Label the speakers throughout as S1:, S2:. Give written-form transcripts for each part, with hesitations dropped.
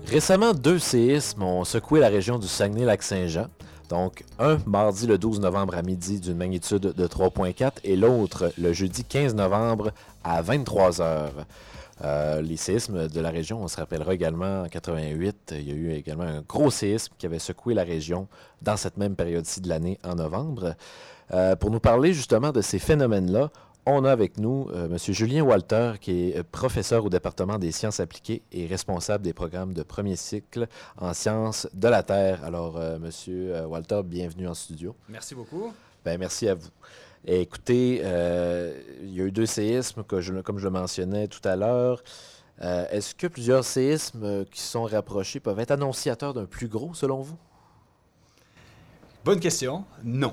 S1: Récemment, deux séismes ont secoué la région du Saguenay-Lac-Saint-Jean. Donc, un mardi le 12 novembre à midi d'une magnitude de 3,4 et l'autre le jeudi 15 novembre à 23 heures. Les séismes de la région, on se rappellera également en 88, il y a eu également un gros séisme qui avait secoué la région dans cette même période-ci de l'année en novembre. Pour nous parler justement de ces phénomènes-là, on a avec nous M. Julien Walter, qui est professeur au département des sciences appliquées et responsable des programmes de premier cycle en sciences de la Terre. Alors, M. Walter, bienvenue en studio.
S2: Merci beaucoup.
S1: Bien, merci à vous. Et écoutez, il y a eu deux séismes, comme je le mentionnais tout à l'heure. Est-ce que plusieurs séismes qui sont rapprochés peuvent être annonciateurs d'un plus gros, selon vous?
S2: Bonne question. Non.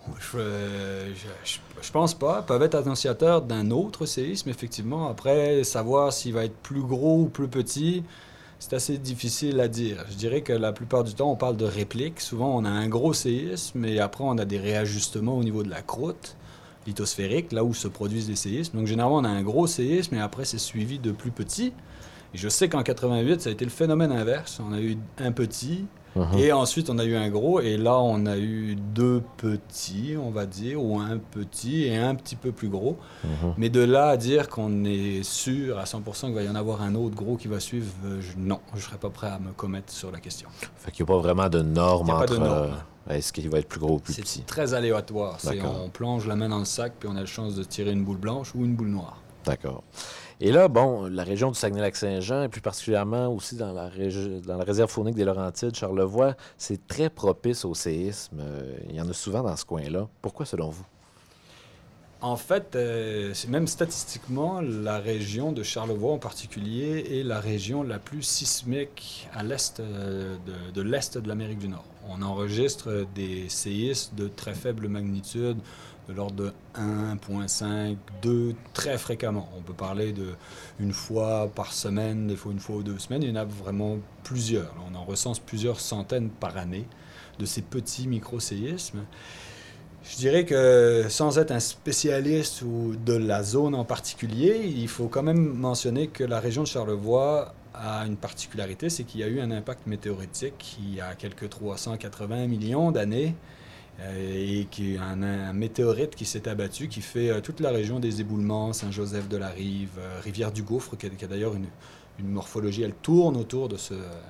S2: Je pense pas. Ils peuvent être annonciateurs d'un autre séisme, effectivement. Après, savoir s'il va être plus gros ou plus petit, c'est assez difficile à dire. Je dirais que la plupart du temps, on parle de répliques. Souvent, on a un gros séisme et après, on a des réajustements au niveau de la croûte lithosphérique, là où se produisent les séismes. Donc, généralement, on a un gros séisme et après, c'est suivi de plus petits. Et je sais qu'en 88, ça a été le phénomène inverse. On a eu un petit, et ensuite on a eu un gros, et là on a eu deux petits, on va dire, ou un petit et un petit peu plus gros. Mais de là à dire qu'on est sûr à 100% qu'il va y en avoir un autre gros qui va suivre, non, je ne serais pas prêt à me commettre sur la question.
S1: Fait qu'il n'y a pas vraiment de norme
S2: Il n'y a
S1: entre...
S2: pas de norme.
S1: Est-ce qu'il va être plus gros ou plus petit?
S2: C'est très aléatoire.
S1: D'accord.
S2: On plonge la main dans le sac, puis on a la chance de tirer une boule blanche ou une boule noire.
S1: D'accord. Et là, bon, la région du Saguenay-Lac-Saint-Jean, et plus particulièrement aussi dans la réserve faunique des Laurentides, Charlevoix, c'est très propice au séisme. Il y en a souvent dans ce coin-là. Pourquoi, selon vous?
S2: En fait, même statistiquement, la région de Charlevoix en particulier est la région la plus sismique à l'est de l'est de l'Amérique du Nord. On enregistre des séismes de très faible magnitude, de l'ordre de 1,5, 2, très fréquemment. On peut parler d'une fois par semaine, des fois une fois ou 2 semaines. Il y en a vraiment plusieurs. On en recense plusieurs centaines par année de ces petits micro-séismes. Je dirais que sans être un spécialiste ou de la zone en particulier, il faut quand même mentionner que la région de Charlevoix a une particularité, c'est qu'il y a eu un impact météoritique il y a quelques 380 millions d'années et qui un météorite qui s'est abattu, qui fait toute la région des éboulements, Saint-Joseph-de-la-Rive, Rivière-du-Gouffre, qui a d'ailleurs une morphologie, elle tourne autour de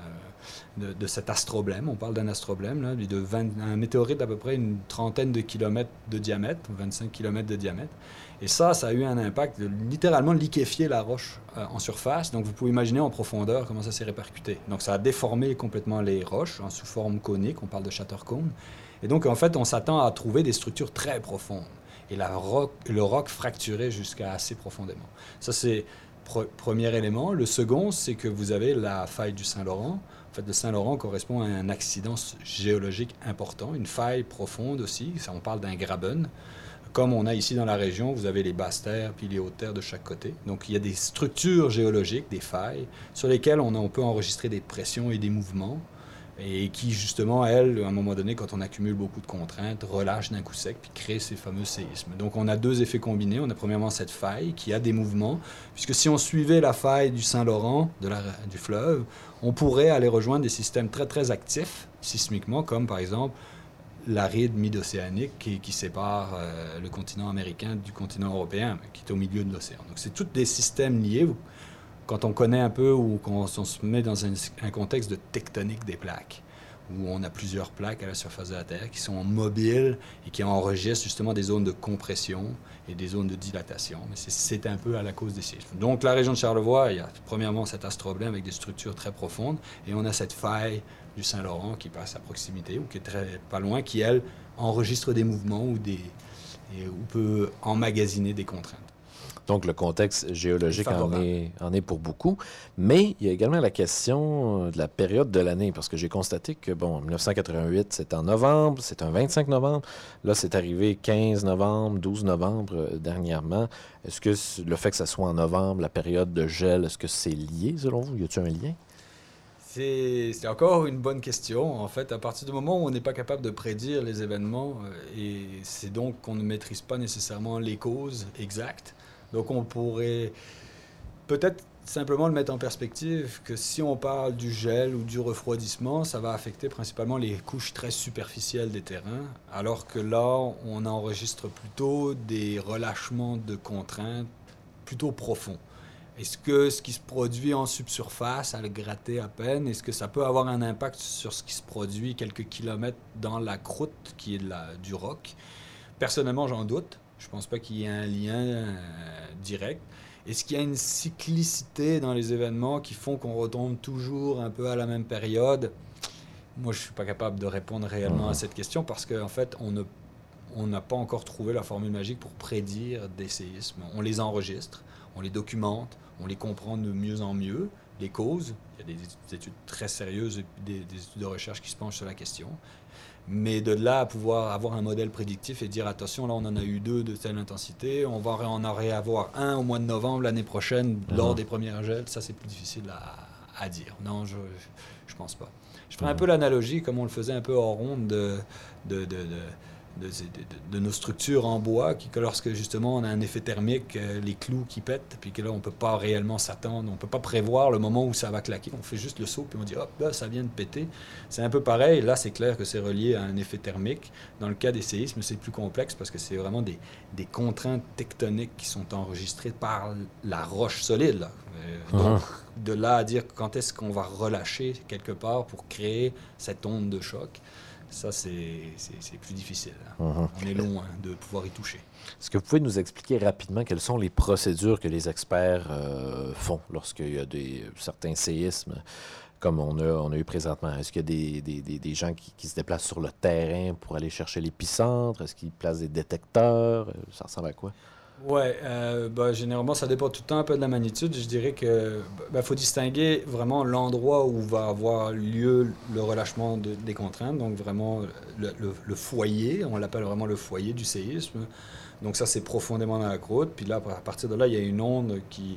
S2: cet astroblème. On parle d'un astroblème, là, un météorite d'à peu près une trentaine de kilomètres de diamètre, 25 kilomètres de diamètre. Et ça a eu un impact de littéralement liquéfier la roche en surface. Donc vous pouvez imaginer en profondeur comment ça s'est répercuté. Donc ça a déformé complètement les roches sous forme conique, on parle de Shattercone. Et donc en fait on s'attend à trouver des structures très profondes. Et le roc fracturé jusqu'à assez profondément. Ça c'est premier élément. Le second, c'est que vous avez la faille du Saint-Laurent. En fait, le Saint-Laurent correspond à un accident géologique important, une faille profonde aussi. Ça, on parle d'un graben. Comme on a ici dans la région, vous avez les basses terres puis les hautes terres de chaque côté. Donc, il y a des structures géologiques, des failles, sur lesquelles on peut enregistrer des pressions et des mouvements, et qui, justement, elles, à un moment donné, quand on accumule beaucoup de contraintes, relâchent d'un coup sec puis créent ces fameux séismes. Donc, on a deux effets combinés. On a premièrement cette faille qui a des mouvements, puisque si on suivait la faille du Saint-Laurent, du fleuve, on pourrait aller rejoindre des systèmes très, très actifs, sismiquement, comme, par exemple, l'aride mid-océanique qui sépare le continent américain du continent européen, qui est au milieu de l'océan. Donc, c'est tous des systèmes liés. Quand on connaît un peu ou quand on se met dans un contexte de tectonique des plaques, où on a plusieurs plaques à la surface de la Terre qui sont mobiles et qui enregistrent justement des zones de compression et des zones de dilatation. Mais c'est un peu à la cause des séismes. Donc la région de Charlevoix, il y a premièrement cet astroblème avec des structures très profondes et on a cette faille du Saint-Laurent qui passe à proximité ou qui est très pas loin, qui elle enregistre des mouvements ou peut emmagasiner des contraintes.
S1: Donc, le contexte géologique en est pour beaucoup. Mais il y a également la question de la période de l'année, parce que j'ai constaté que, bon, en 1988, c'est en novembre, c'est un 25 novembre. Là, c'est arrivé 15 novembre, 12 novembre dernièrement. Est-ce que le fait que ça soit en novembre, la période de gel, est-ce que c'est lié, selon vous? Y a-t-il un lien?
S2: C'est encore une bonne question. En fait, à partir du moment où on n'est pas capable de prédire les événements, et c'est donc qu'on ne maîtrise pas nécessairement les causes exactes, donc on pourrait peut-être simplement le mettre en perspective que si on parle du gel ou du refroidissement, ça va affecter principalement les couches très superficielles des terrains, alors que là, on enregistre plutôt des relâchements de contraintes plutôt profonds. Est-ce que ce qui se produit en subsurface, à le gratter à peine, est-ce que ça peut avoir un impact sur ce qui se produit quelques kilomètres dans la croûte qui est du roc? Personnellement, j'en doute. Je ne pense pas qu'il y ait un lien direct. Est-ce qu'il y a une cyclicité dans les événements qui font qu'on retombe toujours un peu à la même période? Moi, je ne suis pas capable de répondre réellement à cette question parce qu'en fait, on n'a pas encore trouvé la formule magique pour prédire des séismes. On les enregistre, on les documente, on les comprend de mieux en mieux, les causes. Il y a des études très sérieuses, des études de recherche qui se penchent sur la question. Mais de là à pouvoir avoir un modèle prédictif et dire attention, là on en a eu 2 de telle intensité, on va en avoir un au mois de novembre l'année prochaine lors des premiers gels, ça c'est plus difficile à dire. Non, je pense pas. Je ferai un peu l'analogie comme on le faisait un peu hors ronde de nos structures en bois, que lorsque justement on a un effet thermique, les clous qui pètent, puis que là on ne peut pas réellement s'attendre, on ne peut pas prévoir le moment où ça va claquer, on fait juste le saut, puis on dit hop, là ça vient de péter. C'est un peu pareil, là c'est clair que c'est relié à un effet thermique. Dans le cas des séismes, c'est plus complexe parce que c'est vraiment des contraintes tectoniques qui sont enregistrées par la roche solide, là. Donc, de là à dire quand est-ce qu'on va relâcher quelque part pour créer cette onde de choc, ça, c'est plus difficile. On est loin de pouvoir y toucher.
S1: Est-ce que vous pouvez nous expliquer rapidement quelles sont les procédures que les experts font lorsqu'il y a certains séismes comme on a eu présentement? Est-ce qu'il y a des gens qui se déplacent sur le terrain pour aller chercher l'épicentre? Est-ce qu'ils placent des détecteurs? Ça ressemble à quoi?
S2: Oui, généralement, ça dépend tout le temps un peu de la magnitude. Je dirais que faut distinguer vraiment l'endroit où va avoir lieu le relâchement des contraintes, donc vraiment le foyer, on l'appelle vraiment le foyer du séisme. Donc ça, c'est profondément dans la croûte. Puis là, à partir de là, il y a une onde qui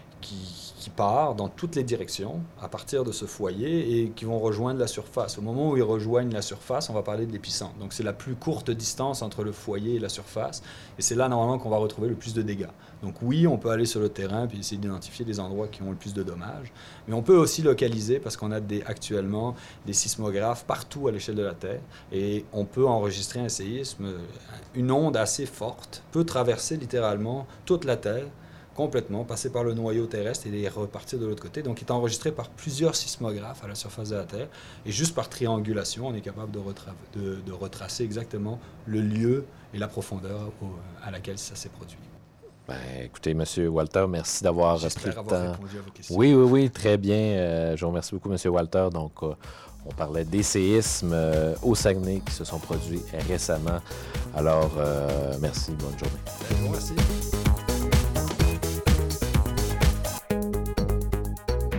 S2: part dans toutes les directions à partir de ce foyer et qui vont rejoindre la surface. Au moment où ils rejoignent la surface, on va parler de l'épicentre. Donc c'est la plus courte distance entre le foyer et la surface. Et c'est là normalement qu'on va retrouver le plus de dégâts. Donc oui, on peut aller sur le terrain et essayer d'identifier les endroits qui ont le plus de dommages. Mais on peut aussi localiser parce qu'on a actuellement des sismographes partout à l'échelle de la Terre. Et on peut enregistrer un séisme. Une onde assez forte peut traverser littéralement toute la Terre complètement, passer par le noyau terrestre et repartir de l'autre côté. Donc, il est enregistré par plusieurs sismographes à la surface de la Terre. Et juste par triangulation, on est capable de retracer exactement le lieu et la profondeur à laquelle ça s'est produit.
S1: Écoutez, M. Walter, merci d'avoir pris le temps.
S2: Répondu à vos questions.
S1: Oui, très bien. Je vous remercie beaucoup, M. Walter. Donc, on parlait des séismes au Saguenay qui se sont produits récemment. Alors, merci, bonne journée.
S2: Merci.